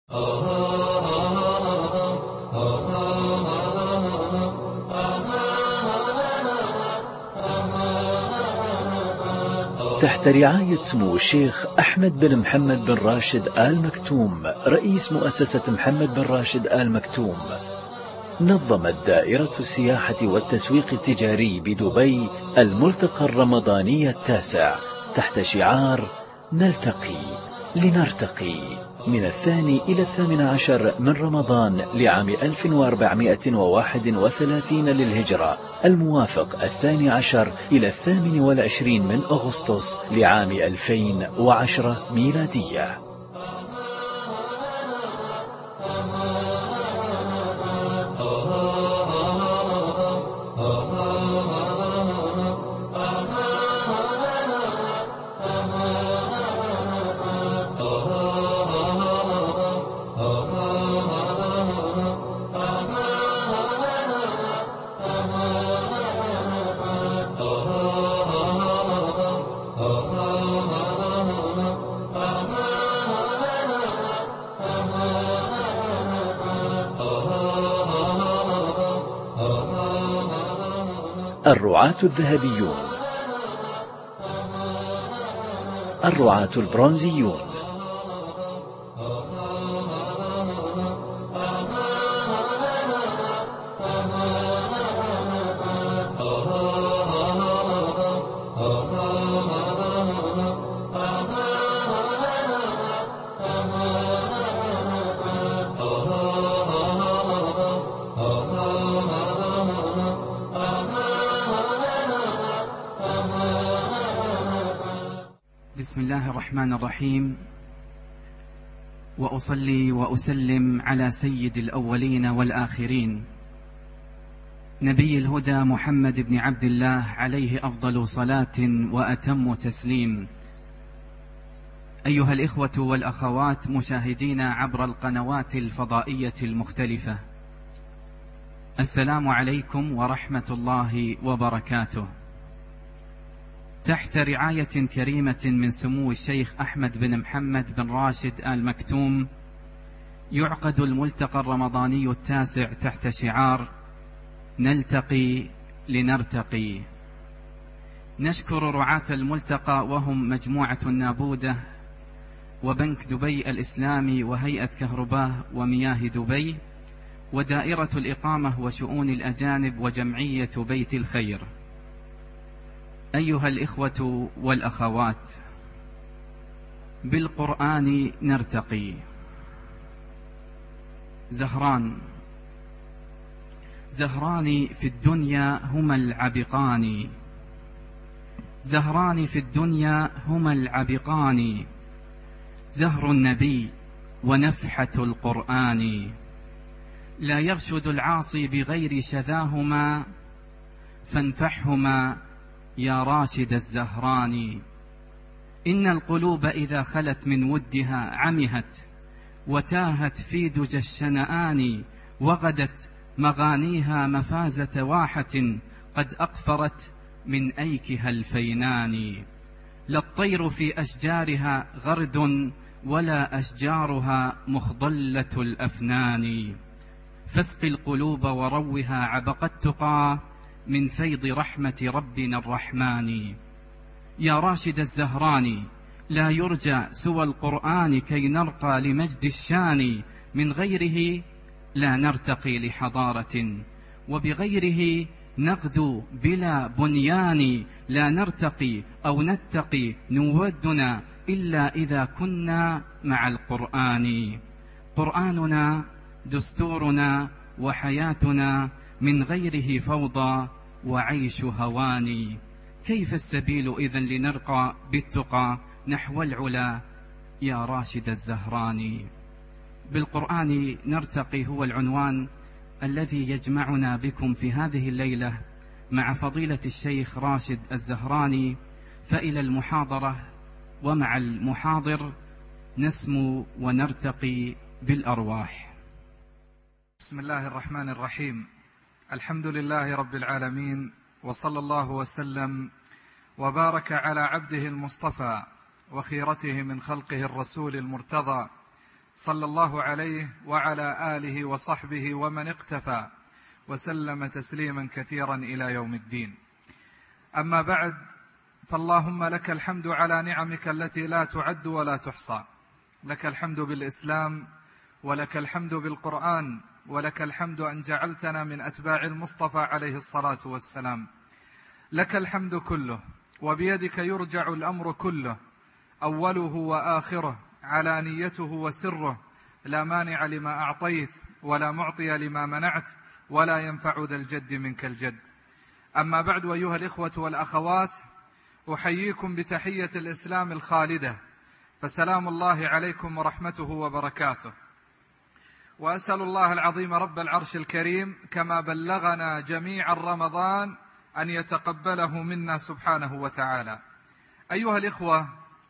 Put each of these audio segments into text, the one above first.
تحت رعاية سمو الشيخ أحمد بن محمد بن راشد آل مكتوم رئيس مؤسسة محمد بن راشد آل مكتوم، نظمت دائرة السياحة والتسويق التجاري بدبي الملتقى الرمضاني التاسع تحت شعار نلتقي لنرتقي من 2 إلى 18 من رمضان لعام 1431 للهجرة، الموافق 12 إلى 28 من أغسطس لعام 2010 ميلادية. الرعاة الذهبيون، الرعاة البرونزيون، بسم الله الرحمن الرحيم، وأصلي وأسلم على سيد الأولين والآخرين نبي الهدى محمد بن عبد الله عليه أفضل صلاة وأتم تسليم. أيها الإخوة والأخوات مشاهدين عبر القنوات الفضائية المختلفة، السلام عليكم ورحمة الله وبركاته. تحت رعاية كريمة من سمو الشيخ أحمد بن محمد بن راشد آل مكتوم يعقد الملتقى الرمضاني التاسع تحت شعار نلتقي لنرتقي. نشكر رعاة الملتقى وهم مجموعة النابودة وبنك دبي الإسلامي وهيئة كهرباء ومياه دبي ودائرة الإقامة وشؤون الأجانب وجمعية بيت الخير. أيها الإخوة والأخوات، بالقرآن نرتقي. زهران في الدنيا هما العبقان، زهران في الدنيا هما العبقان، زهر النبي ونفحة القرآن، لا يرشد العاصي بغير شذاهما، فانفحهما يا راشد الزهران. إن القلوب إذا خلت من ودها عمهت، وتاهت في دجى الشنآن، وغدت مغانيها مفازة واحة، قد أقفرت من أيكها الفينان. لا الطير في أشجارها غرد، ولا أشجارها مخضلة الأفنان، فاسق القلوب وروها عبق التقى، من فيض رحمة ربنا الرحمن. يا راشد الزهران، لا يرجى سوى القرآن كي نرقى لمجد الشان، من غيره لا نرتقي لحضارة، وبغيره نغدو بلا بنيان. لا نرتقي أو نتقي نودنا إلا إذا كنا مع القرآن. قرآننا دستورنا وحياتنا، من غيره فوضى وعيش هوان. كيف السبيل إذن لنرقى بالتقى نحو العلا يا راشد الزهران؟ بالقرآن نرتقي هو العنوان الذي يجمعنا بكم في هذه الليلة مع فضيلة الشيخ راشد الزهراني. فإلى المحاضرة، ومع المحاضر نسمو ونرتقي بالأرواح. بسم الله الرحمن الرحيم. الحمد لله رب العالمين، وصلى الله وسلم وبارك على عبده المصطفى وخيرته من خلقه الرسول المرتضى صلى الله عليه وعلى آله وصحبه ومن اقتفى وسلم تسليما كثيرا إلى يوم الدين. أما بعد، فاللهم لك الحمد على نعمك التي لا تعد ولا تحصى. لك الحمد بالإسلام، ولك الحمد بالقرآن، ولك الحمد أن جعلتنا من أتباع المصطفى عليه الصلاة والسلام. لك الحمد كله، وبيدك يرجع الأمر كله، أوله وآخره، علانيته وسره، لا مانع لما أعطيت ولا معطي لما منعت ولا ينفع ذا الجد منك الجد. أما بعد، أيها الإخوة والأخوات، أحييكم بتحية الإسلام الخالدة، فسلام الله عليكم ورحمته وبركاته. وأسأل الله العظيم رب العرش الكريم كما بلغنا جميع رمضان أن يتقبله منا سبحانه وتعالى. أيها الإخوة،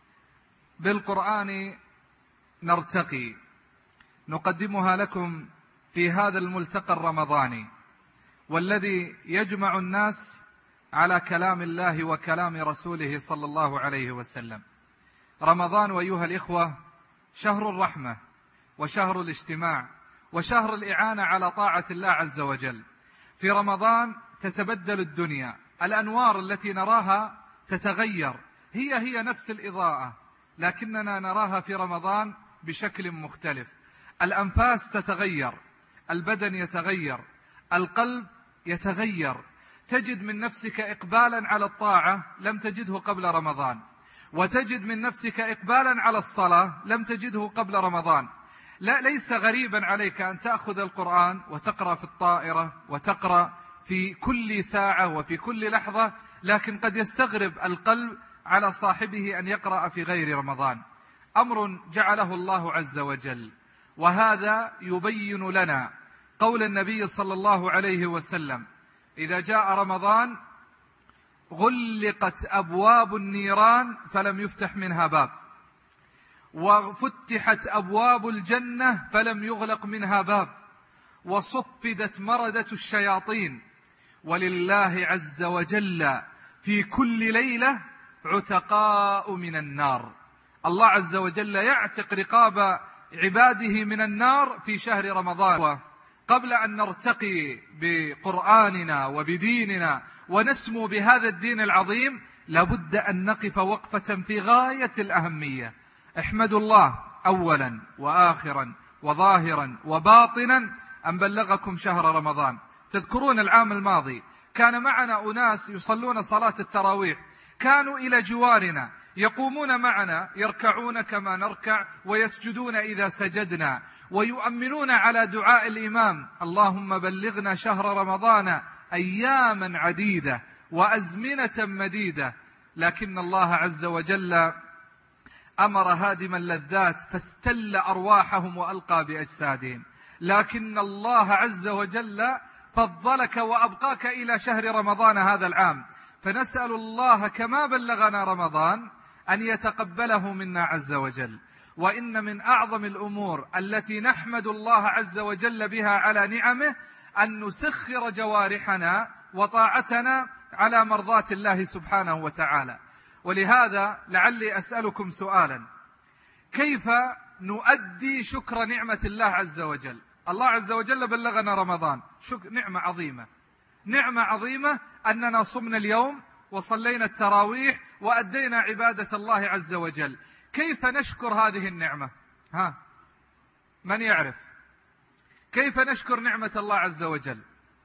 بالقرآن نرتقي، نقدمها لكم في هذا الملتقى الرمضاني، والذي يجمع الناس على كلام الله وكلام رسوله صلى الله عليه وسلم. رمضان أيها الإخوة شهر الرحمة، وشهر الاجتماع، وشهر الإعانة على طاعة الله عز وجل. في رمضان تتبدل الدنيا، الأنوار التي نراها تتغير، هي نفس الإضاءة، لكننا نراها في رمضان بشكل مختلف. الأنفاس تتغير، البدن يتغير، القلب يتغير، تجد من نفسك إقبالا على الطاعة لم تجده قبل رمضان، وتجد من نفسك إقبالا على الصلاة لم تجده قبل رمضان. ليس غريبا عليك أن تأخذ القرآن وتقرأ في الطائرة وتقرأ في كل ساعة وفي كل لحظة، لكن قد يستغرب القلب على صاحبه أن يقرأ في غير رمضان. أمر جعله الله عز وجل، وهذا يبين لنا قول النبي صلى الله عليه وسلم: إذا جاء رمضان غلقت أبواب النيران فلم يفتح منها باب، وفتحت أبواب الجنة فلم يغلق منها باب، وصفدت مردة الشياطين، ولله عز وجل في كل ليلة عتقاء من النار. الله عز وجل يعتق رقاب عباده من النار في شهر رمضان. قبل أن نرتقي بقرآننا وبديننا ونسمو بهذا الدين العظيم، لابد أن نقف وقفة في غاية الأهمية. احمدوا الله أولا وآخرا وظاهرا وباطنا أن بلغكم شهر رمضان. تذكرون العام الماضي كان معنا أناس يصلون صلاة التراويح، كانوا إلى جوارنا، يقومون معنا، يركعون كما نركع، ويسجدون إذا سجدنا، ويؤمنون على دعاء الإمام: اللهم بلغنا شهر رمضان أياما عديدة وأزمنة مديدة. لكن الله عز وجل أمر هادم اللذات فاستل أرواحهم وألقى بأجسادهم، لكن الله عز وجل فضلك وأبقاك إلى شهر رمضان هذا العام. فنسأل الله كما بلغنا رمضان أن يتقبله منا عز وجل. وإن من أعظم الأمور التي نحمد الله عز وجل بها على نعمه أن نسخر جوارحنا وطاعتنا على مرضاة الله سبحانه وتعالى. ولهذا لعلي أسألكم سؤالا: كيف نؤدي شكر نعمة الله عز وجل؟ الله عز وجل بلغنا رمضان، نعمة عظيمة، نعمة عظيمة أننا صمنا اليوم وصلينا التراويح وأدينا عبادة الله عز وجل. كيف نشكر هذه النعمة؟ من يعرف كيف نشكر نعمة الله عز وجل؟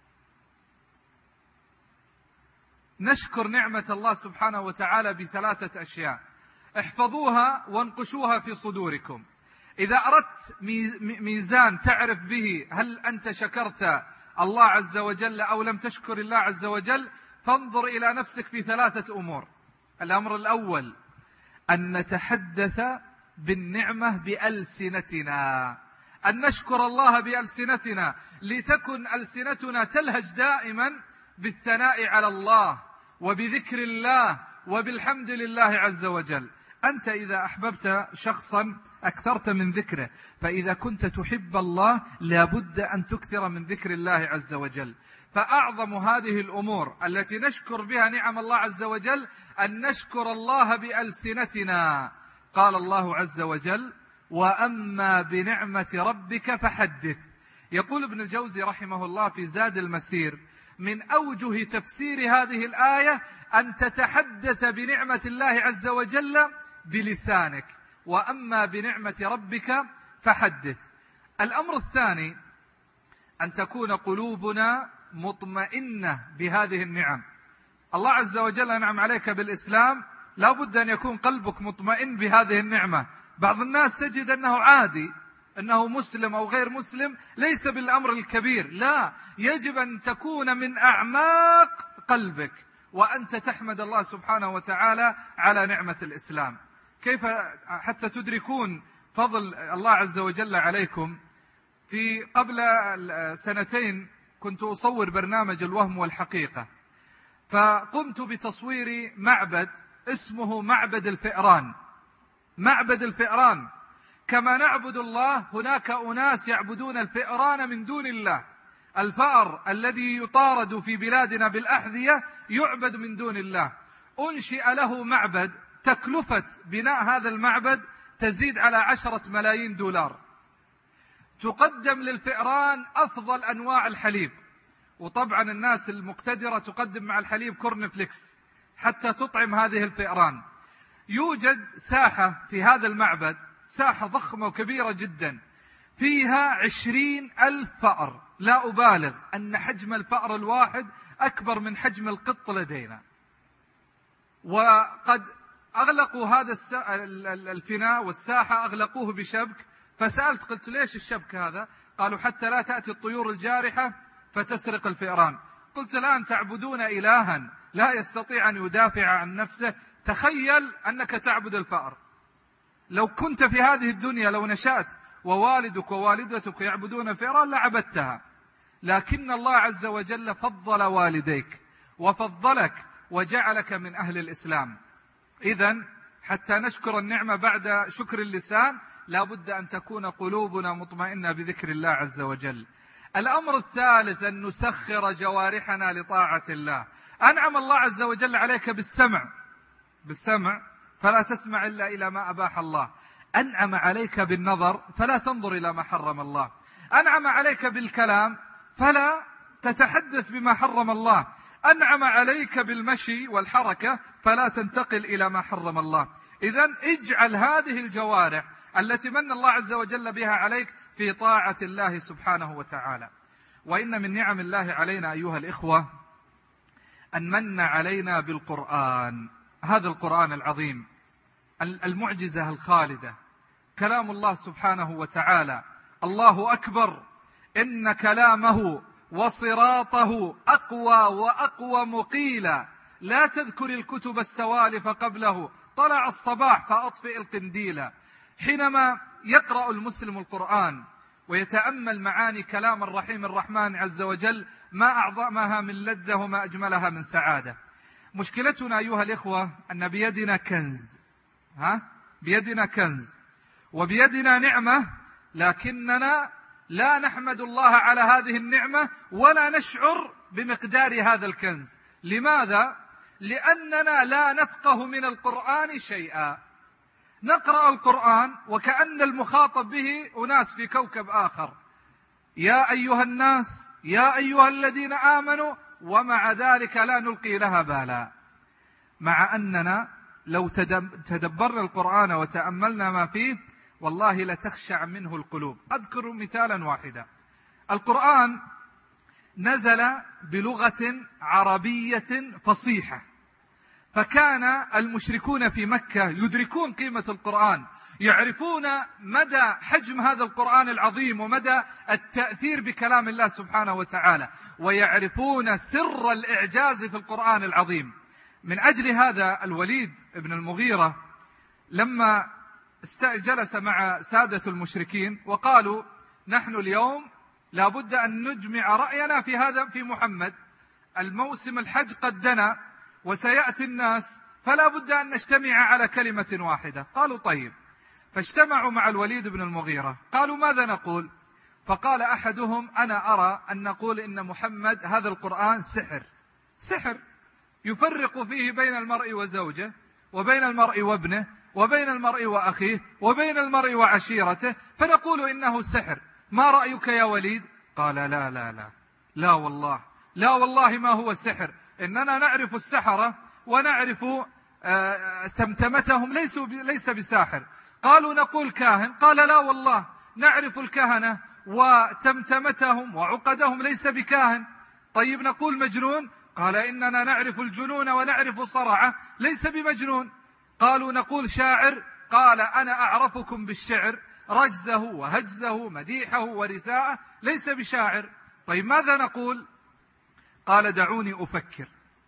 نشكر نعمة الله سبحانه وتعالى بثلاثة أشياء، احفظوها وانقشوها في صدوركم. إذا أردت ميزان تعرف به هل أنت شكرت الله عز وجل أو لم تشكر الله عز وجل، فانظر إلى نفسك في ثلاثة أمور. الأمر الأول أن نتحدث بالنعمة بألسنتنا، أن نشكر الله بألسنتنا، لتكن ألسنتنا تلهج دائما بالثناء على الله وبذكر الله وبالحمد لله عز وجل. أنت إذا أحببت شخصا أكثرت من ذكره، فإذا كنت تحب الله لابد أن تكثر من ذكر الله عز وجل. فأعظم هذه الأمور التي نشكر بها نعم الله عز وجل أن نشكر الله بألسنتنا. قال الله عز وجل: وأما بنعمة ربك فحدث. يقول ابن الجوزي رحمه الله في زاد المسير: من أوجه تفسير هذه الآية أن تتحدث بنعمة الله عز وجل بلسانك، وأما بنعمة ربك فحدث. الأمر الثاني أن تكون قلوبنا مطمئنة بهذه النعم. الله عز وجل أنعم عليك بالإسلام، لا بد أن يكون قلبك مطمئن بهذه النعمة. بعض الناس تجد أنه عادي، أنه مسلم أو غير مسلم ليس بالأمر الكبير، لا، يجب أن تكون من أعماق قلبك وأنت تحمد الله سبحانه وتعالى على نعمة الإسلام. كيف حتى تدركون فضل الله عز وجل عليكم؟ في قبل 2 كنت أصور برنامج الوهم والحقيقة، فقمت بتصوير معبد اسمه معبد الفئران. معبد الفئران، كما نعبد الله هناك أناس يعبدون الفئران من دون الله. الفأر الذي يطارد في بلادنا بالأحذية يعبد من دون الله. أنشئ له معبد، تكلفة بناء هذا المعبد تزيد على 10 ملايين دولار. تقدم للفئران أفضل أنواع الحليب، وطبعا الناس المقتدرة تقدم مع الحليب كورن فليكس حتى تطعم هذه الفئران. يوجد ساحة في هذا المعبد، ساحة ضخمة وكبيرة جدا، فيها 20,000 فأر. لا أبالغ أن حجم الفأر الواحد أكبر من حجم القط لدينا. وقد أغلقوا هذا الفناء والساحة أغلقوه بشبك. فسألت قلت: ليش الشبك هذا؟ قالوا: حتى لا تأتي الطيور الجارحة فتسرق الفئران. قلت: الآن تعبدون إلها لا يستطيع أن يدافع عن نفسه، تخيل أنك تعبد الفأر. لو كنت في هذه الدنيا، لو نشأت ووالدك ووالدتك يعبدون الفئران لعبدتها، لكن الله عز وجل فضل والديك وفضلك وجعلك من أهل الإسلام. إذن حتى نشكر النعمة بعد شكر اللسان لا بد أن تكون قلوبنا مطمئنة بذكر الله عز وجل. الأمر الثالث أن نسخر جوارحنا لطاعة الله. أنعم الله عز وجل عليك بالسمع فلا تسمع إلا إلى ما أباح الله. أنعم عليك بالنظر فلا تنظر إلى ما حرم الله. أنعم عليك بالكلام فلا تتحدث بما حرم الله. أنعم عليك بالمشي والحركة فلا تنتقل إلى ما حرم الله. إذن اجعل هذه الجوارح التي من الله عز وجل بها عليك في طاعة الله سبحانه وتعالى. وإن من نعم الله علينا أيها الإخوة أن من علينا بالقرآن، هذا القرآن العظيم، المعجزة الخالدة، كلام الله سبحانه وتعالى. الله أكبر، إن كلامه وصراطه أقوى وأقوى مقيلا. لا تذكر الكتب السوالف قبله، طلع الصباح فأطفئ القنديل. حينما يقرأ المسلم القرآن ويتأمل معاني كلام الرحيم الرحمن عز وجل، ما أعظمها من لذة وما أجملها من سعادة. مشكلتنا أيها الإخوة أن بيدنا كنز، بيدنا كنز وبيدنا نعمة، لكننا لا نحمد الله على هذه النعمة ولا نشعر بمقدار هذا الكنز. لماذا؟ لأننا لا نفقه من القرآن شيئا. نقرأ القرآن وكأن المخاطب به أناس في كوكب آخر. يا أيها الناس، يا أيها الذين آمنوا، ومع ذلك لا نلقي لها بالا، مع أننا لو تدبرنا القرآن وتأملنا ما فيه والله لتخشع منه القلوب. أذكر مثالا واحدا. القرآن نزل بلغة عربية فصيحة، فكان المشركون في مكة يدركون قيمة القرآن، يعرفون مدى حجم هذا القرآن العظيم ومدى التأثير بكلام الله سبحانه وتعالى، ويعرفون سر الإعجاز في القرآن العظيم. من أجل هذا الوليد بن المغيرة لما جلس مع سادة المشركين وقالوا: نحن اليوم لابد أن نجمع رأينا في محمد، الموسم الحج قد دنا وسيأتي الناس، فلا بد أن نجتمع على كلمة واحدة. قالوا: طيب. فاجتمعوا مع الوليد بن المغيرة، قالوا: ماذا نقول؟ فقال أحدهم: أنا أرى أن نقول إن محمد هذا القرآن سحر يفرق فيه بين المرء وزوجه وبين المرء وابنه وبين المرء وأخيه وبين المرء وعشيرته، فنقول إنه سحر. ما رأيك يا وليد؟ قال لا لا لا لا والله، لا والله ما هو سحر، إننا نعرف السحرة ونعرف تمتمتهم ليس بساحر. قالوا نقول كاهن. قال لا والله نعرف الكهنة وتمتمتهم وعقدهم ليس بكاهن. طيب نقول مجنون؟ قال إننا نعرف الجنون ونعرف صرعه ليس بمجنون. قالوا نقول شاعر؟ قال أنا أعرفكم بالشعر، رجزه وهجزه مديحه ورثاءه ليس بشاعر. طيب ماذا نقول؟ قال دعوني أفكر.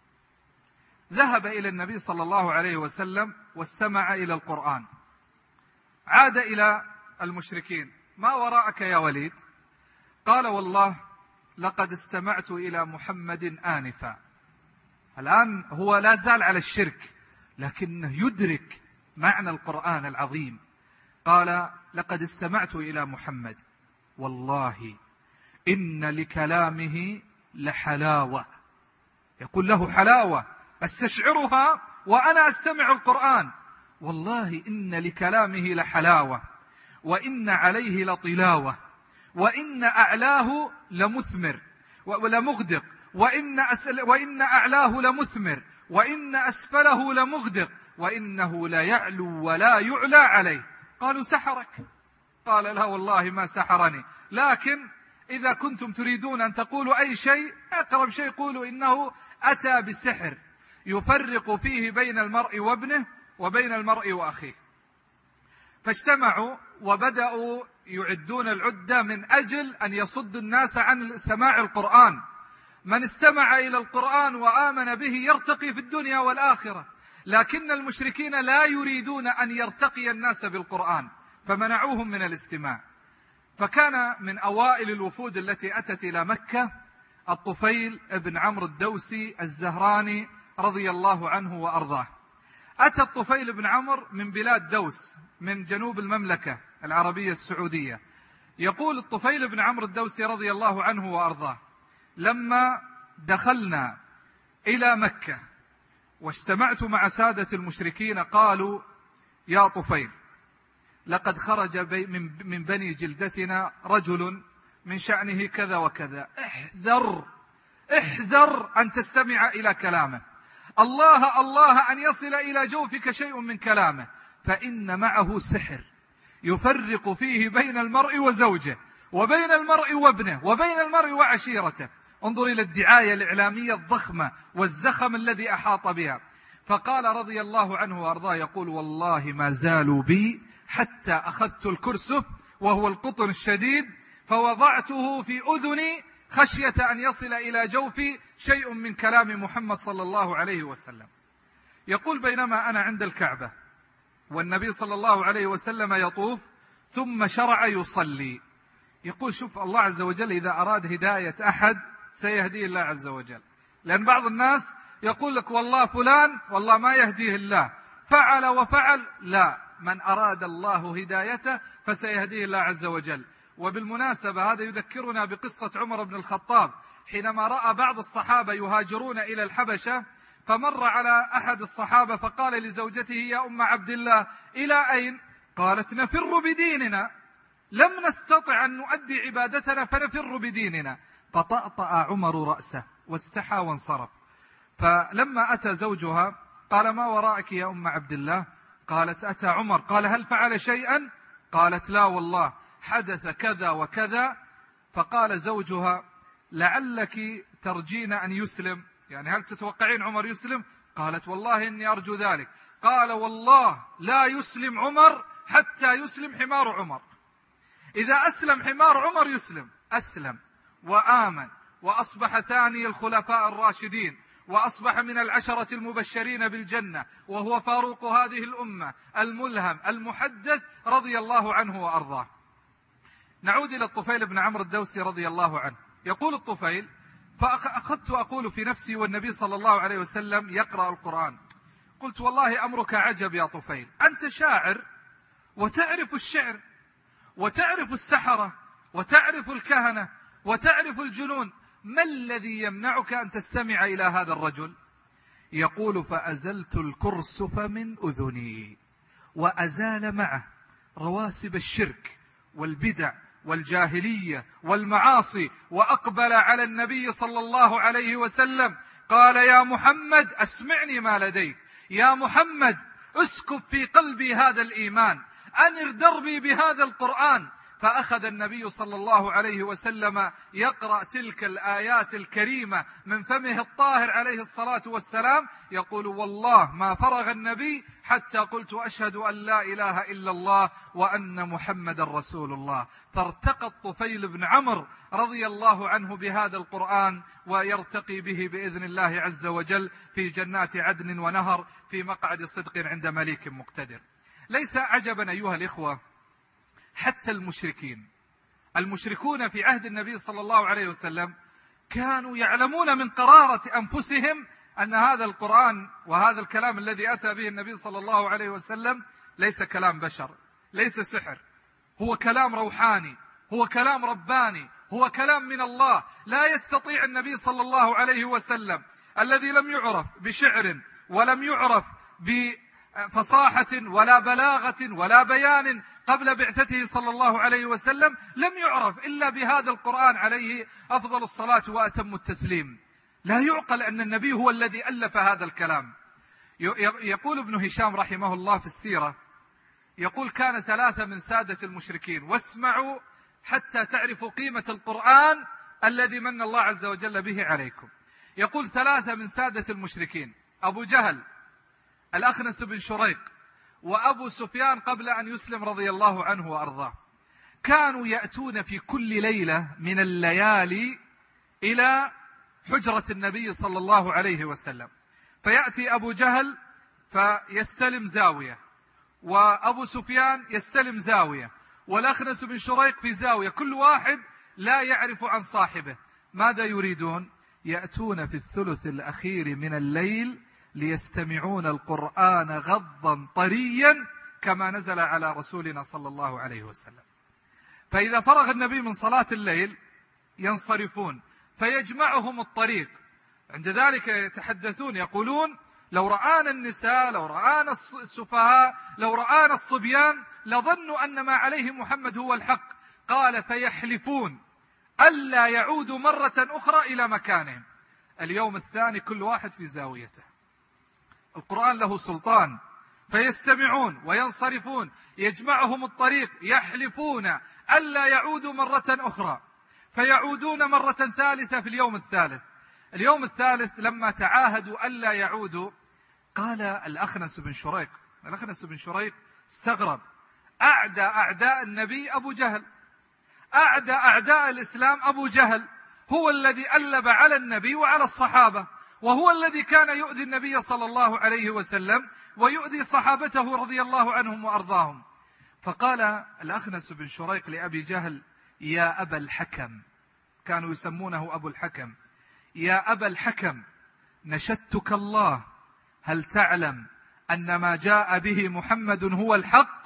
ذهب إلى النبي صلى الله عليه وسلم واستمع إلى القرآن. عاد إلى المشركين: ما وراءك يا وليد؟ قال والله لقد استمعت إلى محمد آنفا. الآن هو لا زال على الشرك لكنه يدرك معنى القرآن العظيم. قال لقد استمعت إلى محمد والله إن لكلامه لحلاوة. يقول له حلاوة أستشعرها وأنا أستمع القرآن. والله إن لكلامه لحلاوة وإن عليه لطلاوة وإن أعلاه لمثمر ولمغدق وإن أعلاه لمثمر وإن أسفله لمغدق وإنه لا يعلو ولا يعلى عليه. قالوا سحرك؟ قال لا والله ما سحرني، لكن إذا كنتم تريدون أن تقولوا أي شيء أقرب شيء قولوا إنه أتى بسحر يفرق فيه بين المرء وابنه وبين المرء وأخيه. فاجتمعوا وبدأوا يعدون العدة من أجل أن يصد الناس عن سماع القرآن. من استمع إلى القرآن وآمن به يرتقي في الدنيا والآخرة، لكن المشركين لا يريدون أن يرتقي الناس بالقرآن فمنعوهم من الاستماع. فكان من أوائل الوفود التي أتت إلى مكة الطفيل بن عمرو الدوسي الزهراني رضي الله عنه وأرضاه. أتى الطفيل بن عمرو من بلاد دوس من جنوب المملكة العربية السعودية. يقول الطفيل بن عمرو الدوسي رضي الله عنه وأرضاه: لما دخلنا إلى مكة واجتمعت مع سادة المشركين قالوا: يا طفيل لقد خرج من بني جلدتنا رجل من شأنه كذا وكذا، احذر أن تستمع إلى كلامه، الله أن يصل إلى جوفك شيء من كلامه، فإن معه سحر يفرق فيه بين المرء وزوجه وبين المرء وابنه وبين المرء وعشيرته. انظر إلى الدعاية الإعلامية الضخمة والزخم الذي أحاط بها. فقال رضي الله عنه وأرضاه يقول: والله ما زالوا بي حتى أخذت الكرسف وهو القطن الشديد فوضعته في أذني خشية أن يصل إلى جوفي شيء من كلام محمد صلى الله عليه وسلم. يقول: بينما أنا عند الكعبة والنبي صلى الله عليه وسلم يطوف ثم شرع يصلي. يقول: شوف الله عز وجل إذا أراد هداية أحد سيهديه الله عز وجل. لأن بعض الناس يقول لك والله فلان والله ما يهديه الله، فعل وفعل. لا، من أراد الله هدايته فسيهديه الله عز وجل. وبالمناسبة هذا يذكرنا بقصة عمر بن الخطاب حينما رأى بعض الصحابة يهاجرون إلى الحبشة، فمر على أحد الصحابة فقال لزوجته: يا أم عبد الله إلى أين؟ قالت: نفر بديننا، لم نستطع أن نؤدي عبادتنا فنفر بديننا. فطأطأ عمر رأسه واستحى وانصرف. فلما أتى زوجها قال: ما وراءك يا أم عبد الله؟ قالت: أتى عمر. قال: هل فعل شيئا؟ قالت: لا والله حدث كذا وكذا. فقال زوجها: لعلك ترجين أن يسلم، يعني هل تتوقعين عمر يسلم؟ قالت: والله إني أرجو ذلك. قال: والله لا يسلم عمر حتى يسلم حمار عمر. إذا أسلم حمار عمر يسلم. أسلم وآمن وأصبح ثاني الخلفاء الراشدين وأصبح من العشرة المبشرين بالجنة، وهو فاروق هذه الأمة الملهم المحدث رضي الله عنه وأرضاه. نعود إلى الطفيل بن عمرو الدوسي رضي الله عنه. يقول الطفيل: فأخذت أقول في نفسي والنبي صلى الله عليه وسلم يقرأ القرآن، قلت: والله أمرك عجب يا طفيل، أنت شاعر وتعرف الشعر وتعرف السحرة وتعرف الكهنة وتعرف الجنون، ما الذي يمنعك أن تستمع إلى هذا الرجل؟ يقول: فأزلت الكرسف من أذني وأزال معه رواسب الشرك والبدع والجاهلية والمعاصي، وأقبل على النبي صلى الله عليه وسلم قال: يا محمد أسمعني ما لديك، يا محمد اسكب في قلبي هذا الإيمان، أنر دربي بهذا القرآن. فأخذ النبي صلى الله عليه وسلم يقرأ تلك الآيات الكريمة من فمه الطاهر عليه الصلاة والسلام، يقول: والله ما فرغ النبي حتى قلت: أشهد أن لا إله إلا الله وأن محمد رسول الله. فارتقى الطفيل بن عمرو رضي الله عنه بهذا القرآن، ويرتقي به بإذن الله عز وجل في جنات عدن ونهر في مقعد صدق عند مليك مقتدر. ليس عجبا أيها الإخوة، حتى المشركون في عهد النبي صلى الله عليه وسلم كانوا يعلمون من قرارة أنفسهم أن هذا القرآن وهذا الكلام الذي أتى به النبي صلى الله عليه وسلم ليس كلام بشر، ليس سحر، هو كلام روحاني، هو كلام رباني، هو كلام من الله. لا يستطيع النبي صلى الله عليه وسلم الذي لم يعرف بشعر ولم يعرف بفصاحة ولا بلاغة ولا بيان قبل بعثته صلى الله عليه وسلم، لم يعرف إلا بهذا القرآن عليه أفضل الصلاة وأتم التسليم. لا يعقل أن النبي هو الذي ألف هذا الكلام. يقول ابن هشام رحمه الله في السيرة، يقول: كان 3 من سادة المشركين، واسمعوا حتى تعرفوا قيمة القرآن الذي من الله عز وجل به عليكم. يقول: 3 من سادة المشركين: أبو جهل، الأخنس بن شريق، وأبو سفيان قبل أن يسلم رضي الله عنه وأرضاه، كانوا يأتون في كل ليلة من الليالي إلى حجرة النبي صلى الله عليه وسلم، فيأتي أبو جهل فيستلم زاوية، وأبو سفيان يستلم زاوية، والأخنس بن شريق في زاوية، كل واحد لا يعرف عن صاحبه. ماذا يريدون؟ يأتون في الثلث الأخير من الليل ليستمعون القرآن غضا طريا كما نزل على رسولنا صلى الله عليه وسلم. فإذا فرغ النبي من صلاة الليل ينصرفون، فيجمعهم الطريق. عند ذلك يتحدثون يقولون: لو رآنا النساء، لو رآنا السفهاء، لو رآنا الصبيان لظنوا أن ما عليه محمد هو الحق. قال: فيحلفون ألا يعودوا مرة أخرى إلى مكانهم. اليوم الثاني كل واحد في زاويته، القرآن له سلطان، فيستمعون وينصرفون، يجمعهم الطريق، يحلفون ألا يعودوا مرة أخرى، فيعودون مرة ثالثة في اليوم الثالث. اليوم الثالث لما تعاهدوا ألا يعودوا، قال الأخنس بن شريق استغرب: أعدى أعداء النبي أبو جهل، أعدى أعداء الإسلام أبو جهل، هو الذي ألب على النبي وعلى الصحابة، وهو الذي كان يؤذي النبي صلى الله عليه وسلم ويؤذي صحابته رضي الله عنهم وأرضاهم. فقال الأخنس بن شريق لأبي جهل: يا أبا الحكم، كانوا يسمونه أبو الحكم، يا أبا الحكم، نشدتك الله، هل تعلم أن ما جاء به محمد هو الحق؟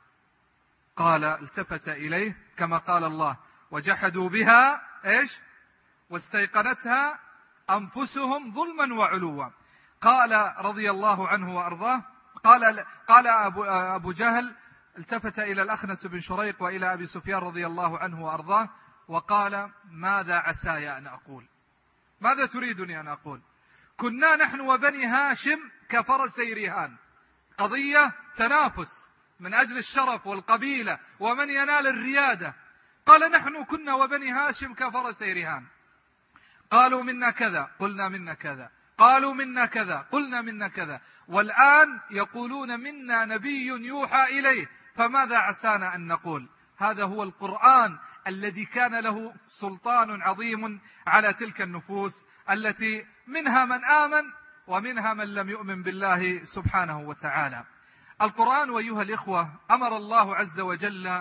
قال: التفت إليه كما قال الله: وجحدوا بها إيش؟ واستيقنتها أنفسهم ظلما وعلوا. قال رضي الله عنه وأرضاه، قال أبو جهل التفت إلى الأخنس بن شريق وإلى أبي سفيان رضي الله عنه وأرضاه وقال: ماذا عساي أن أقول؟ ماذا تريدني أن أقول؟ كنا نحن وبني هاشم كفرسي رهان، قضية تنافس من أجل الشرف والقبيلة ومن ينال الريادة. قال: نحن كنا وبني هاشم كفرسي رهان، قالوا منا كذا قلنا منا كذا، قالوا منا كذا قلنا منا كذا، والآن يقولون منا نبي يوحى إليه، فماذا عسانا أن نقول؟ هذا هو القرآن الذي كان له سلطان عظيم على تلك النفوس التي منها من آمن ومنها من لم يؤمن بالله سبحانه وتعالى. القرآن أيها الإخوة أمر الله عز وجل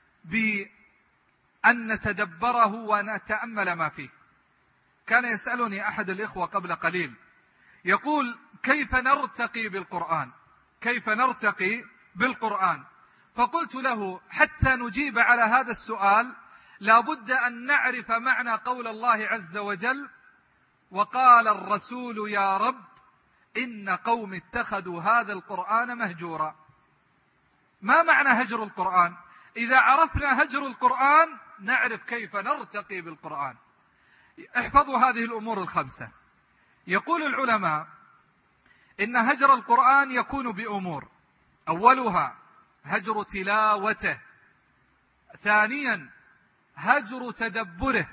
بأن نتدبره ونتأمل ما فيه. كان يسألني أحد الإخوة قبل قليل يقول: كيف نرتقي بالقرآن؟ كيف نرتقي بالقرآن؟ فقلت له: حتى نجيب على هذا السؤال لابد أن نعرف معنى قول الله عز وجل: وقال الرسول يا رب إن قوم اتخذوا هذا القرآن مهجورا. ما معنى هجر القرآن؟ إذا عرفنا هجر القرآن نعرف كيف نرتقي بالقرآن. احفظوا هذه الأمور الخمسة. يقول العلماء إن هجر القرآن يكون بأمور: أولها هجر تلاوته، ثانيا هجر تدبره،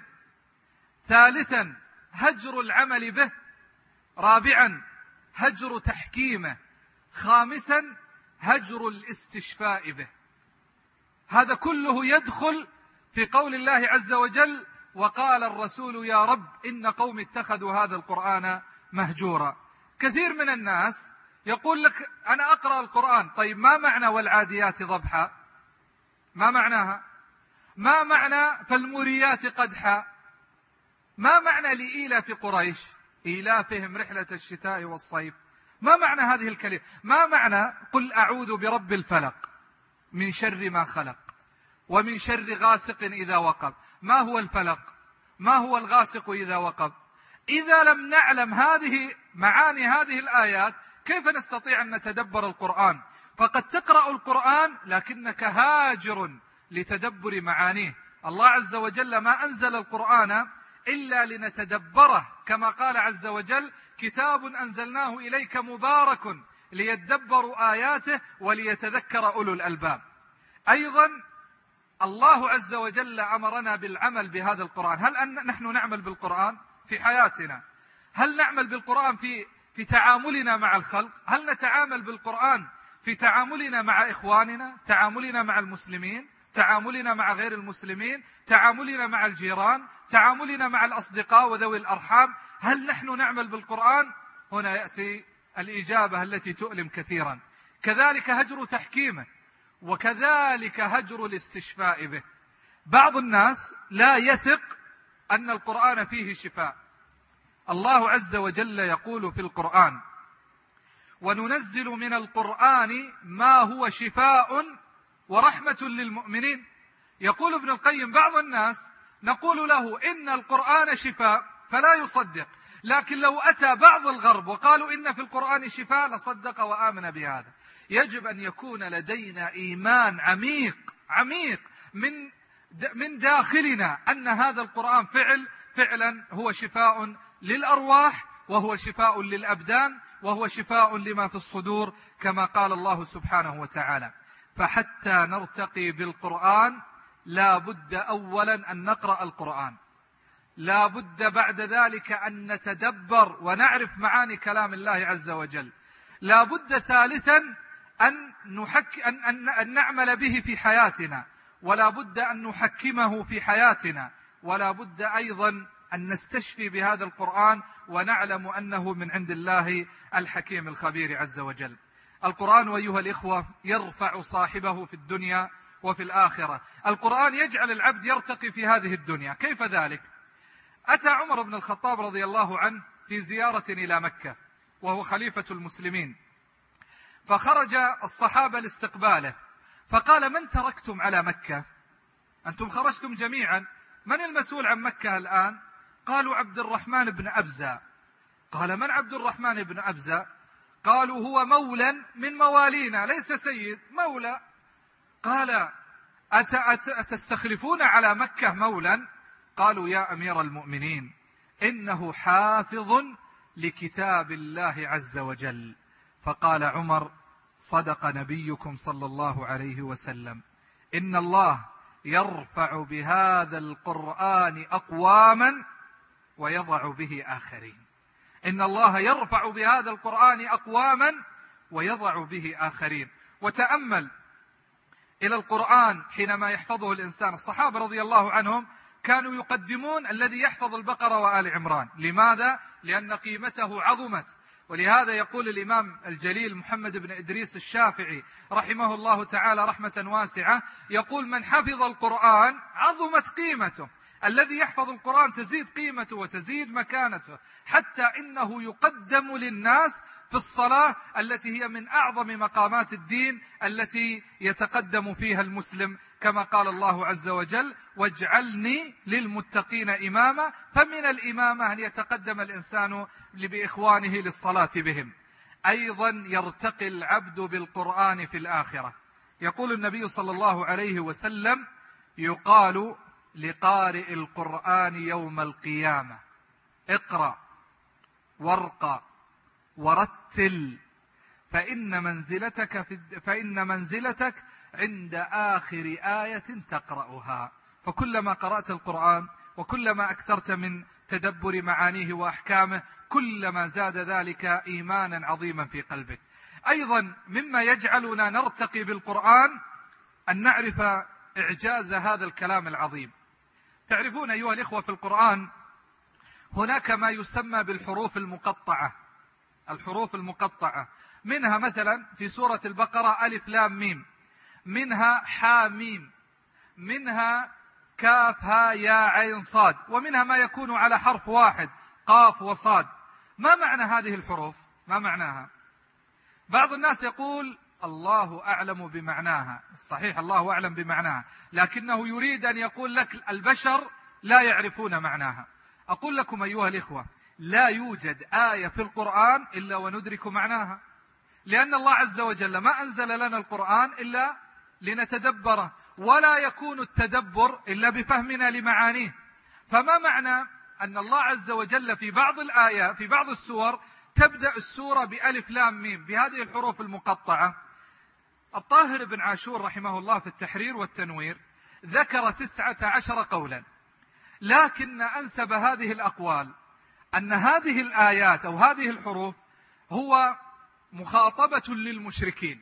ثالثا هجر العمل به، رابعا هجر تحكيمه، خامسا هجر الاستشفاء به. هذا كله يدخل في قول الله عز وجل: وقال الرسول يا رب إن قوم اتخذوا هذا القرآن مهجورا. كثير من الناس يقول لك أنا أقرأ القرآن، طيب ما معنى والعاديات ضبحا؟ ما معناها؟ ما معنى فالموريات قدحا؟ ما معنى لإيلاف قريش إيلافهم رحلة الشتاء والصيف؟ ما معنى هذه الكلمة؟ ما معنى قل أعوذ برب الفلق من شر ما خلق ومن شر غاسق إذا وقب؟ ما هو الفلق؟ ما هو الغاسق إذا وقب؟ إذا لم نعلم هذه معاني هذه الآيات كيف نستطيع أن نتدبر القرآن؟ فقد تقرأ القرآن لكنك هاجر لتدبر معانيه. الله عز وجل ما أنزل القرآن إلا لنتدبره، كما قال عز وجل: كتاب أنزلناه إليك مبارك ليدبروا آياته وليتذكر أولو الألباب. أيضا الله عز وجل أمرنا بالعمل بهذا القرآن. هل نحن نعمل بالقرآن في حياتنا؟ هل نعمل بالقرآن في تعاملنا مع الخلق؟ هل نتعامل بالقرآن في تعاملنا مع إخواننا، تعاملنا مع المسلمين، تعاملنا مع غير المسلمين، تعاملنا مع الجيران، تعاملنا مع الأصدقاء وذوي الأرحام؟ هل نحن نعمل بالقرآن؟ هنا يأتي الإجابة التي تؤلم كثيرا. كذلك هجر تحكيمه، وكذلك هجر الاستشفاء به. بعض الناس لا يثق أن القرآن فيه شفاء. الله عز وجل يقول في القرآن: وننزل من القرآن ما هو شفاء ورحمة للمؤمنين. يقول ابن القيم: بعض الناس نقول له إن القرآن شفاء فلا يصدق، لكن لو أتى بعض الغرب وقالوا إن في القرآن شفاء لصدق وآمن بهذا. يجب أن يكون لدينا إيمان عميق من داخلنا أن هذا القرآن فعلا هو شفاء للأرواح، وهو شفاء للأبدان، وهو شفاء لما في الصدور، كما قال الله سبحانه وتعالى. فحتى نرتقي بالقرآن لا بد أولا أن نقرأ القرآن، لا بد بعد ذلك أن نتدبر ونعرف معاني كلام الله عز وجل، لا بد ثالثا أن نعمل به في حياتنا، ولا بد أن نحكمه في حياتنا، ولا بد أيضا أن نستشفي بهذا القرآن ونعلم أنه من عند الله الحكيم الخبير عز وجل. القرآن أيها الإخوة يرفع صاحبه في الدنيا وفي الآخرة. القرآن يجعل العبد يرتقي في هذه الدنيا. كيف ذلك؟ أتى عمر بن الخطاب رضي الله عنه في زيارة إلى مكة وهو خليفة المسلمين، فخرج الصحابة لاستقباله، فقال: من تركتم على مكة؟ أنتم خرجتم جميعا، من المسؤول عن مكة الآن؟ قالوا: عبد الرحمن بن أبزة. قال: من عبد الرحمن بن أبزة؟ قالوا: هو مولى من موالينا، ليس سيد، مولى. قال: أتستخلفون على مكة مولا؟ قالوا: يا أمير المؤمنين إنه حافظ لكتاب الله عز وجل. فقال عمر: صدق نبيكم صلى الله عليه وسلم، إن الله يرفع بهذا القرآن أقواما ويضع به آخرين. إن الله يرفع بهذا القرآن أقواما ويضع به آخرين. وتأمل إلى القرآن حينما يحفظه الإنسان. الصحابة رضي الله عنهم كانوا يقدمون الذي يحفظ البقرة وآل عمران. لماذا؟ لأن قيمته عظمت. ولهذا يقول الإمام الجليل محمد بن إدريس الشافعي رحمه الله تعالى رحمة واسعة، يقول: من حفظ القرآن عظمت قيمته. الذي يحفظ القرآن تزيد قيمته وتزيد مكانته، حتى إنه يقدم للناس في الصلاة التي هي من أعظم مقامات الدين التي يتقدم فيها المسلم، كما قال الله عز وجل: واجعلني للمتقين إماما. فمن الإمامة أن يتقدم الإنسان بإخوانه للصلاة بهم. أيضا يرتقي العبد بالقرآن في الآخرة. يقول النبي صلى الله عليه وسلم: يقال لقارئ القرآن يوم القيامة: اقرأ وارقى ورتل فإن منزلتك عند آخر آية تقرأها. فكلما قرأت القرآن وكلما أكثرت من تدبر معانيه وأحكامه كلما زاد ذلك إيمانا عظيما في قلبك. أيضا مما يجعلنا نرتقي بالقرآن أن نعرف إعجاز هذا الكلام العظيم. تعرفون أيها الإخوة، في القرآن هناك ما يسمى بالحروف المقطعة. الحروف المقطعة منها مثلا في سورة البقرة ألف لام ميم، منها حا ميم، منها كاف ها يا عين صاد، ومنها ما يكون على حرف واحد قاف وصاد. ما معنى هذه الحروف؟ ما معناها؟ بعض الناس يقول الله أعلم بمعناها. صحيح، الله أعلم بمعناها، لكنه يريد أن يقول لك البشر لا يعرفون معناها. أقول لكم أيها الإخوة، لا يوجد آية في القرآن إلا وندرك معناها، لأن الله عز وجل ما أنزل لنا القرآن إلا لنتدبره، ولا يكون التدبر إلا بفهمنا لمعانيه. فما معنى أن الله عز وجل في بعض الآيات في بعض السور تبدأ السورة بألف لام ميم بهذه الحروف المقطعة؟ الطاهر بن عاشور رحمه الله في التحرير والتنوير ذكر 19 قولا، لكن أنسب هذه الأقوال أن هذه الآيات أو هذه الحروف هو مخاطبة للمشركين،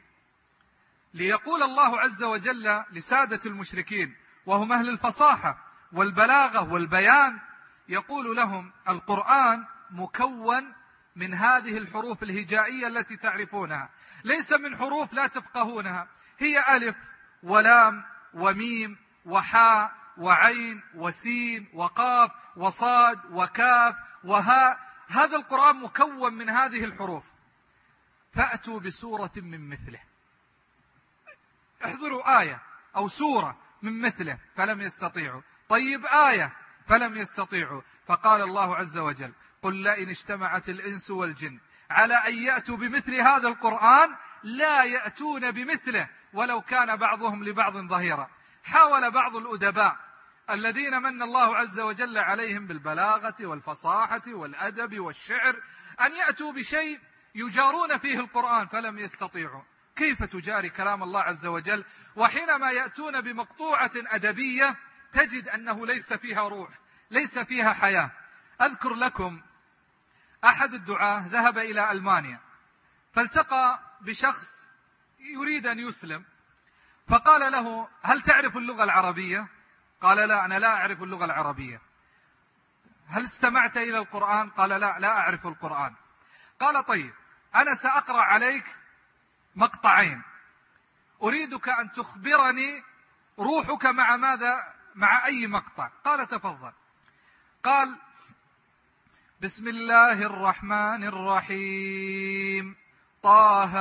ليقول الله عز وجل لسادة المشركين وهم أهل الفصاحة والبلاغة والبيان، يقول لهم: القرآن مكون من هذه الحروف الهجائية التي تعرفونها، ليس من حروف لا تفقهونها، هي ألف ولام وميم وحاء وعين وسين وقاف وصاد وكاف وهاء. هذا القرآن مكون من هذه الحروف، فأتوا بسورة من مثله. احضروا آية أو سورة من مثله فلم يستطيعوا. طيب آية فلم يستطيعوا. فقال الله عز وجل: قل لئن اجتمعت الإنس والجن على أن يأتوا بمثل هذا القرآن لا يأتون بمثله ولو كان بعضهم لبعض ظهيرا. حاول بعض الأدباء الذين من الله عز وجل عليهم بالبلاغة والفصاحة والأدب والشعر أن يأتوا بشيء يجارون فيه القرآن فلم يستطيعوا. كيف تجاري كلام الله عز وجل؟ وحينما يأتون بمقطوعة أدبية تجد أنه ليس فيها روح، ليس فيها حياة. أذكر لكم أحد الدعاة ذهب إلى ألمانيا فالتقى بشخص يريد أن يسلم، فقال له: هل تعرف اللغة العربية؟ قال: لا، أنا لا أعرف اللغة العربية. هل استمعت إلى القرآن؟ قال: لا، لا أعرف القرآن. قال: طيب، أنا سأقرأ عليك مقطعين، أريدك أن تخبرني روحك مع ماذا، مع أي مقطع. قال: تفضل. قال: بسم الله الرحمن الرحيم، طه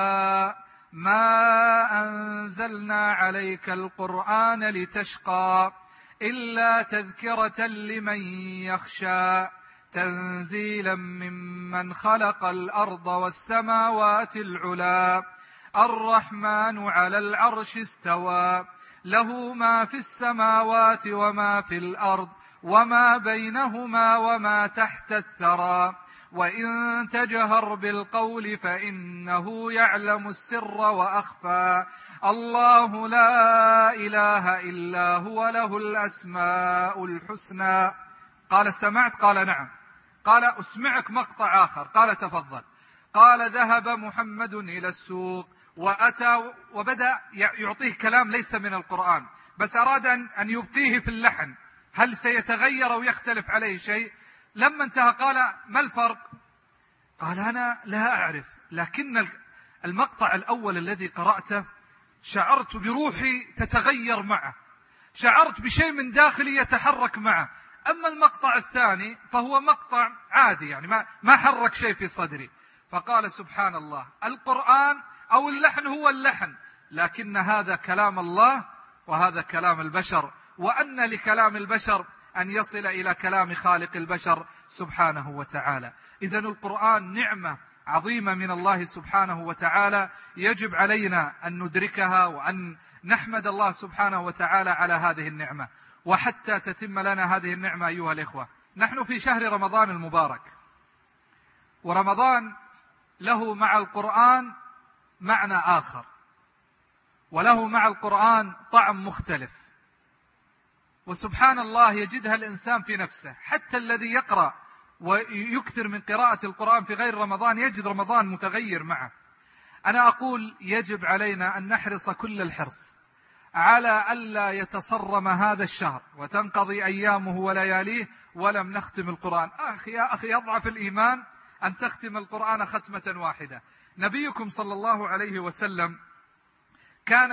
ما أنزلنا عليك القرآن لتشقى إلا تذكرة لمن يخشى تنزيلا ممن خلق الأرض والسماوات العلا الرحمن على العرش استوى له ما في السماوات وما في الأرض وما بينهما وما تحت الثرى وإن تجهر بالقول فإنه يعلم السر وأخفى الله لا إله إلا هو له الأسماء الحسنى. قال: استمعت؟ قال: نعم. قال: أسمعك مقطع آخر. قال: تفضل. قال: ذهب محمد إلى السوق وأتى، وبدأ يعطيه كلام ليس من القرآن، بس أراد أن يبقيه في اللحن، هل سيتغير ويختلف عليه شيء؟ لما انتهى قال: ما الفرق؟ قال: أنا لا أعرف، لكن المقطع الأول الذي قرأته شعرت بروحي تتغير معه، شعرت بشيء من داخلي يتحرك معه. أما المقطع الثاني فهو مقطع عادي، يعني ما حرك شيء في صدري. فقال: سبحان الله، القرآن أو اللحن هو اللحن، لكن هذا كلام الله وهذا كلام البشر، وأن لكلام البشر أن يصل إلى كلام خالق البشر سبحانه وتعالى. إذن القرآن نعمة عظيمة من الله سبحانه وتعالى يجب علينا أن ندركها وأن نحمد الله سبحانه وتعالى على هذه النعمة. وحتى تتم لنا هذه النعمة أيها الإخوة، نحن في شهر رمضان المبارك، ورمضان له مع القرآن معنى آخر، وله مع القرآن طعم مختلف. وسبحان الله يجدها الإنسان في نفسه، حتى الذي يقرأ ويكثر من قراءة القرآن في غير رمضان يجد رمضان متغير معه. أنا أقول يجب علينا أن نحرص كل الحرص على ألا يتصرم هذا الشهر وتنقضي أيامه ولياليه ولم نختم القرآن. يا أخي يضعف الإيمان أن تختم القرآن ختمة واحدة. نبيكم صلى الله عليه وسلم كان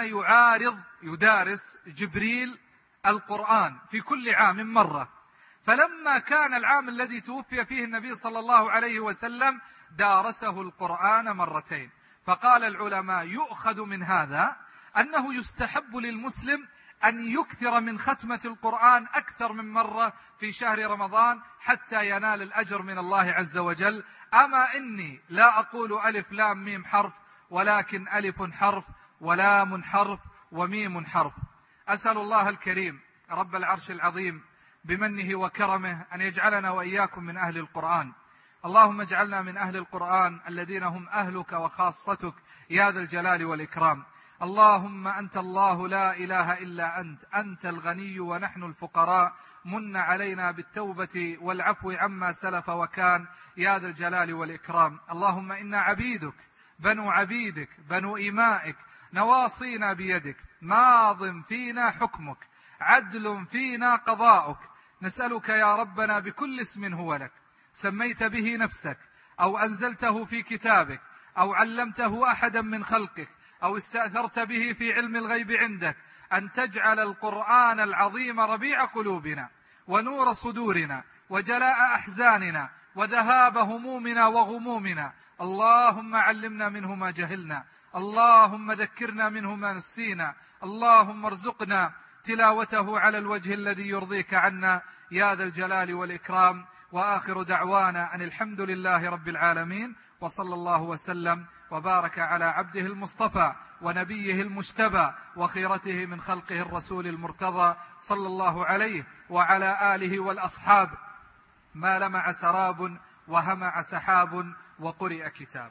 يدارس جبريل القرآن في كل عام مرة، فلما كان العام الذي توفي فيه النبي صلى الله عليه وسلم دارسه القرآن مرتين. فقال العلماء يؤخذ من هذا أنه يستحب للمسلم أن يكثر من ختمة القرآن أكثر من مرة في شهر رمضان حتى ينال الأجر من الله عز وجل. أما إني لا أقول ألف لام ميم حرف، ولكن ألف حرف ولام حرف وميم حرف. أسأل الله الكريم رب العرش العظيم بمنه وكرمه أن يجعلنا وإياكم من أهل القرآن. اللهم اجعلنا من أهل القرآن الذين هم أهلك وخاصتك يا ذا الجلال والإكرام. اللهم أنت الله لا إله إلا أنت الغني ونحن الفقراء، من علينا بالتوبة والعفو عما سلف وكان يا ذا الجلال والإكرام. اللهم إنا عبيدك بنو عبيدك بنو إمائك، نواصينا بيدك، ماض فينا حكمك، عدل فينا قضاؤك. نسألك يا ربنا بكل اسم هو لك سميت به نفسك أو أنزلته في كتابك أو علمته أحدا من خلقك أو استأثرت به في علم الغيب عندك، أن تجعل القرآن العظيم ربيع قلوبنا ونور صدورنا وجلاء أحزاننا وذهاب همومنا وغمومنا. اللهم علمنا منه ما جهلنا، اللهم ذكرنا منه ما نسينا، اللهم ارزقنا تلاوته على الوجه الذي يرضيك عنا يا ذا الجلال والإكرام. وآخر دعوانا أن الحمد لله رب العالمين، وصلى الله وسلم وبارك على عبده المصطفى ونبيه المجتبى وخيرته من خلقه الرسول المرتضى صلى الله عليه وعلى آله والأصحاب، ما لمع سراب وهمع سحاب وقرئ كتاب.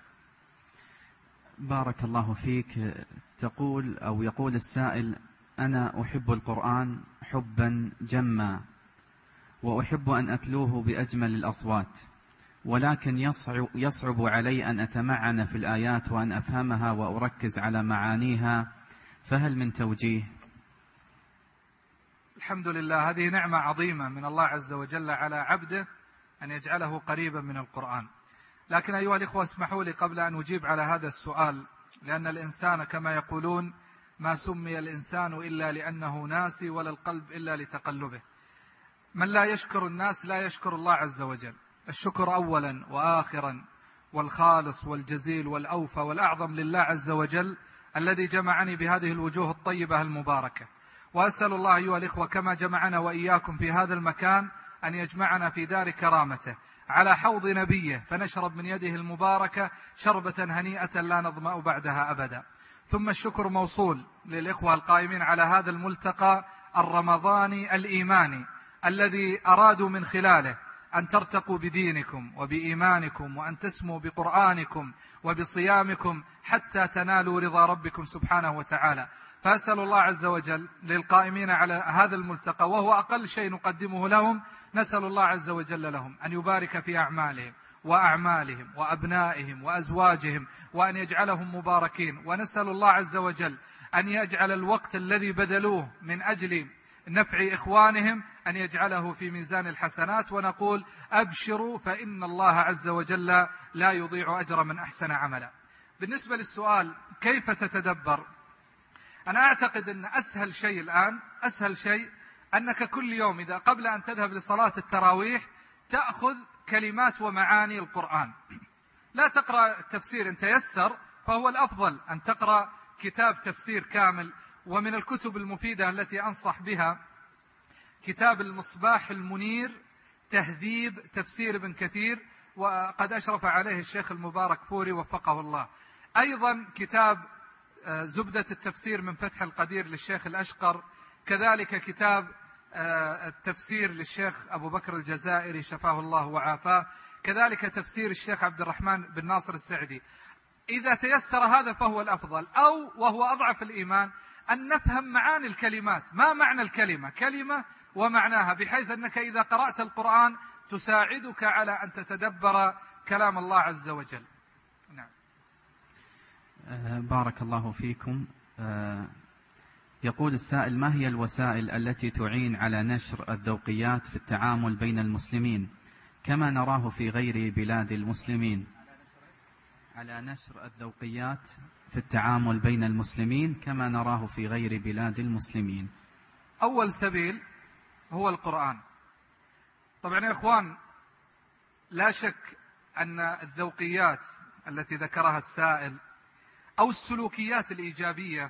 بارك الله فيك. يقول السائل: أنا أحب القرآن حبا جما، وأحب أن أتلوه بأجمل الأصوات، ولكن يصعب علي أن أتمعن في الآيات وأن أفهمها وأركز على معانيها، فهل من توجيه؟ الحمد لله، هذه نعمة عظيمة من الله عز وجل على عبده أن يجعله قريبا من القرآن. لكن أيها الإخوة اسمحوا لي قبل أن أجيب على هذا السؤال، لأن الإنسان كما يقولون ما سمي الإنسان إلا لأنه ناسي ولا القلب إلا لتقلبه. من لا يشكر الناس لا يشكر الله عز وجل. الشكر أولا وآخرا والخالص والجزيل والأوفى والأعظم لله عز وجل الذي جمعني بهذه الوجوه الطيبة المباركة. وأسأل الله أيها الإخوة كما جمعنا وإياكم في هذا المكان أن يجمعنا في دار كرامته على حوض نبيه، فنشرب من يده المباركة شربة هنيئة لا نظمأ بعدها أبدا. ثم الشكر موصول للإخوة القائمين على هذا الملتقى الرمضاني الإيماني الذي أرادوا من خلاله أن ترتقوا بدينكم وبإيمانكم، وأن تسموا بقرآنكم وبصيامكم حتى تنالوا رضا ربكم سبحانه وتعالى. فأسأل الله عز وجل للقائمين على هذا الملتقى، وهو أقل شيء نقدمه لهم، نسأل الله عز وجل لهم أن يبارك في أعمالهم وأعمالهم وأبنائهم وأزواجهم، وأن يجعلهم مباركين. ونسأل الله عز وجل أن يجعل الوقت الذي بذلوه من أجل نفع إخوانهم أن يجعله في ميزان الحسنات. ونقول أبشروا فإن الله عز وجل لا يضيع أجر من أحسن عملا. بالنسبة للسؤال كيف تتدبر، أنا أعتقد أن أسهل شيء الآن، أسهل شيء أنك كل يوم إذا قبل أن تذهب لصلاة التراويح تأخذ كلمات ومعاني القرآن. لا تقرأ التفسير إن تيسر، فهو الأفضل أن تقرأ كتاب تفسير كامل. ومن الكتب المفيدة التي أنصح بها كتاب المصباح المنير تهذيب تفسير ابن كثير وقد أشرف عليه الشيخ المبارك فوري وفقه الله. أيضا كتاب زبدة التفسير من فتح القدير للشيخ الأشقر، كذلك كتاب التفسير للشيخ أبو بكر الجزائري شفاه الله وعافاه، كذلك تفسير الشيخ عبد الرحمن بن ناصر السعدي. إذا تيسر هذا فهو الأفضل، أو وهو أضعف الإيمان أن نفهم معاني الكلمات، ما معنى الكلمة، كلمة ومعناها، بحيث أنك إذا قرأت القرآن تساعدك على أن تتدبر كلام الله عز وجل. نعم. بارك الله فيكم. يقول السائل: ما هي الوسائل التي تعين على نشر الذوقيات في التعامل بين المسلمين كما نراه في غير بلاد المسلمين؟ على نشر الذوقيات في التعامل بين المسلمين كما نراه في غير بلاد المسلمين. أول سبيل هو القرآن. طبعا يا إخوان، لا شك أن الذوقيات التي ذكرها السائل أو السلوكيات الإيجابية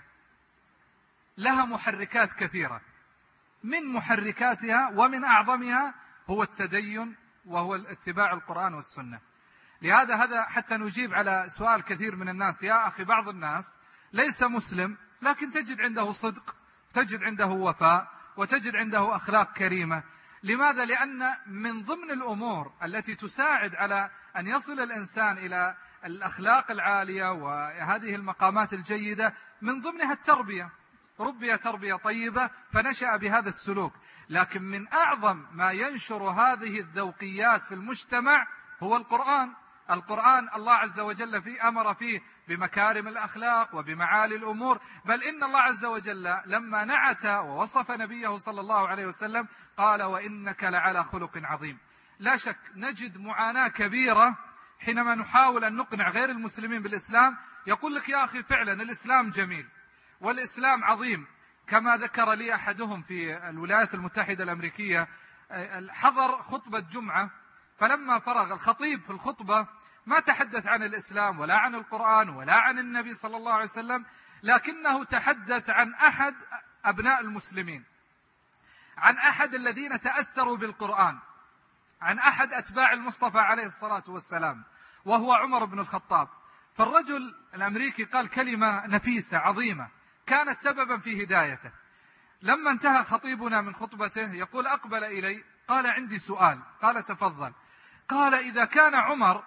لها محركات كثيرة، من محركاتها ومن أعظمها هو التدين، وهو اتباع القرآن والسنة. لهذا هذا حتى نجيب على سؤال كثير من الناس: يا أخي بعض الناس ليس مسلم لكن تجد عنده صدق، تجد عنده وفاء، وتجد عنده أخلاق كريمة. لماذا؟ لأن من ضمن الأمور التي تساعد على أن يصل الإنسان إلى الأخلاق العالية وهذه المقامات الجيدة من ضمنها التربية. ربي تربية طيبة فنشأ بهذا السلوك. لكن من أعظم ما ينشر هذه الذوقيات في المجتمع هو القرآن. القرآن الله عز وجل أمر فيه بمكارم الأخلاق وبمعالي الأمور، بل إن الله عز وجل لما نعت ووصف نبيه صلى الله عليه وسلم قال: وإنك لعلى خلق عظيم. لا شك نجد معاناة كبيرة حينما نحاول أن نقنع غير المسلمين بالإسلام. يقول لك: يا أخي فعلا الإسلام جميل والإسلام عظيم. كما ذكر لي أحدهم في الولايات المتحدة الأمريكية، حضر خطبة جمعة، فلما فرغ الخطيب في الخطبة ما تحدث عن الإسلام ولا عن القرآن ولا عن النبي صلى الله عليه وسلم، لكنه تحدث عن أحد أبناء المسلمين، عن أحد الذين تأثروا بالقرآن، عن أحد أتباع المصطفى عليه الصلاة والسلام، وهو عمر بن الخطاب. فالرجل الأمريكي قال كلمة نفيسة عظيمة كانت سببا في هدايته. لما انتهى خطيبنا من خطبته يقول: أقبل إلي قال: عندي سؤال. قال: تفضل. قال: إذا كان عمر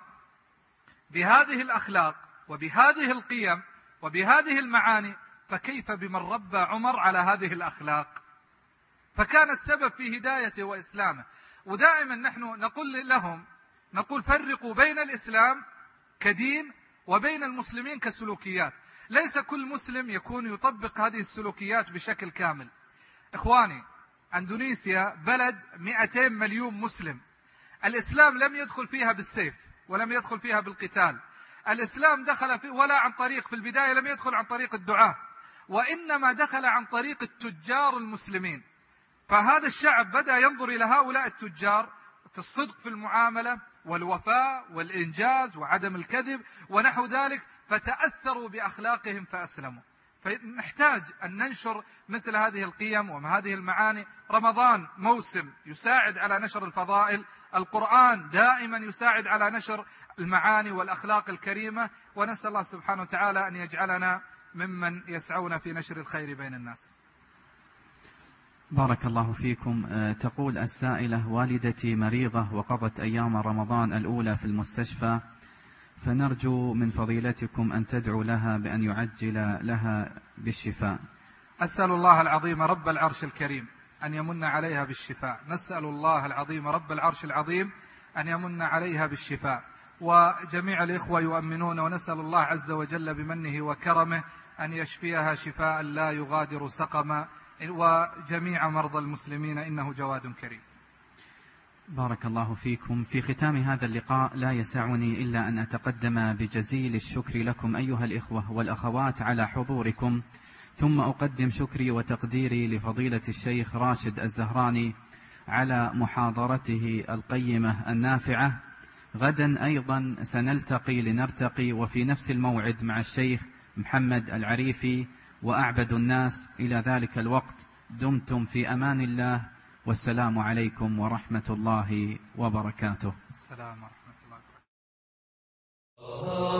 بهذه الأخلاق وبهذه القيم وبهذه المعاني، فكيف بمن ربى عمر على هذه الأخلاق؟ فكانت سبب في هدايته وإسلامه. ودائما نحن نقول لهم، نقول: فرقوا بين الإسلام كدين وبين المسلمين كسلوكيات. ليس كل مسلم يكون يطبق هذه السلوكيات بشكل كامل. إخواني، أندونيسيا بلد 200 مليون مسلم. الإسلام لم يدخل فيها بالسيف ولم يدخل فيها بالقتال. الإسلام دخل فيه ولا عن طريق، في البداية لم يدخل عن طريق الدعاة، وإنما دخل عن طريق التجار المسلمين. فهذا الشعب بدأ ينظر إلى هؤلاء التجار في الصدق في المعاملة والوفاء والإنجاز وعدم الكذب ونحو ذلك، فتأثروا بأخلاقهم فأسلموا. فنحتاج أن ننشر مثل هذه القيم وهذه المعاني. رمضان موسم يساعد على نشر الفضائل، القرآن دائما يساعد على نشر المعاني والأخلاق الكريمة، ونسأل الله سبحانه وتعالى أن يجعلنا ممن يسعون في نشر الخير بين الناس. بارك الله فيكم. تقول السائلة: والدتي مريضة وقضت أيام رمضان الأولى في المستشفى، فنرجو من فضيلتكم أن تدعو لها بأن يعجل لها بالشفاء. أسأل الله العظيم رب العرش الكريم أن يمن عليها بالشفاء. نسأل الله العظيم رب العرش العظيم أن يمن عليها بالشفاء، وجميع الإخوة يؤمنون، ونسأل الله عز وجل بمنه وكرمه أن يشفيها شفاء لا يغادر سقما، وجميع مرضى المسلمين، إنه جواد كريم. بارك الله فيكم. في ختام هذا اللقاء لا يسعني إلا أن أتقدم بجزيل الشكر لكم أيها الإخوة والأخوات على حضوركم، ثم أقدم شكري وتقديري لفضيلة الشيخ راشد الزهراني على محاضرته القيمة النافعة. غدا أيضا سنلتقي لنرتقي وفي نفس الموعد مع الشيخ محمد العريفي وأعبد الناس. إلى ذلك الوقت دمتم في أمان الله، والسلام عليكم ورحمة الله وبركاته. السلام ورحمة الله وبركاته. Oh